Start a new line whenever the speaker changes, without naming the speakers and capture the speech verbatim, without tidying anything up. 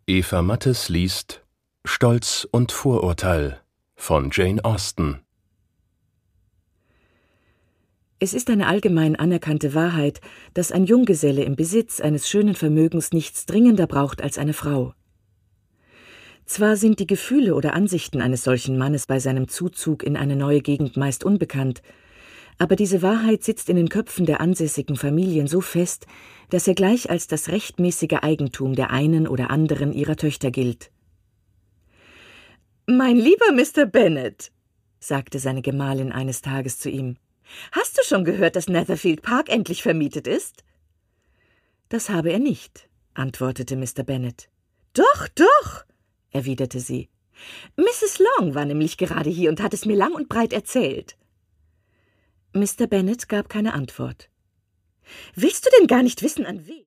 Eva Mattes liest Stolz und Vorurteil von Jane Austen.
Es ist eine allgemein anerkannte Wahrheit, dass ein Junggeselle im Besitz eines schönen Vermögens nichts dringender braucht als eine Frau. Zwar sind die Gefühle oder Ansichten eines solchen Mannes bei seinem Zuzug in eine neue Gegend meist unbekannt, aber diese Wahrheit sitzt in den Köpfen der ansässigen Familien so fest, dass er gleich als das rechtmäßige Eigentum der einen oder anderen ihrer Töchter gilt. »Mein lieber Mister Bennet«, sagte seine Gemahlin eines Tages zu ihm, »hast du schon gehört, dass Netherfield Park endlich vermietet ist?« »Das habe er nicht«, antwortete Mister Bennet. »Doch, doch«, erwiderte sie. »Misses Long war nämlich gerade hier und hat es mir lang und breit erzählt.« Mister Bennet gab keine Antwort. »Willst du denn gar nicht wissen, an wen?«